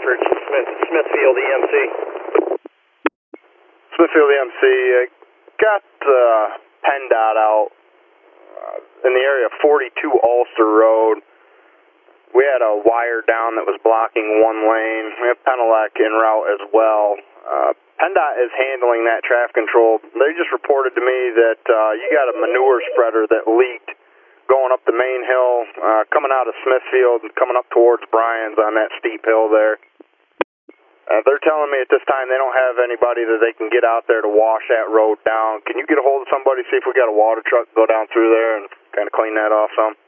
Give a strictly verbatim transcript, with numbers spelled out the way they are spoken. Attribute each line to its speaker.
Speaker 1: Bradford, Smith, Smithfield E M C.
Speaker 2: Smithfield E M C, uh, got uh, PennDOT out uh, in the area of forty-two Ulster Road. We had a wire down that was blocking one lane. We have Penelec en route as well. Uh, PennDOT is handling that traffic control. They just reported to me that uh, you got a manure spreader that leaked going up the main hill, uh, coming out of Smithfield and coming up towards Bryan's on that steep hill there. Uh, they're telling me at this time they don't have anybody that they can get out there to wash that road down. Can you get a hold of somebody, see if we got a water truck go down through there and kind of clean that off some?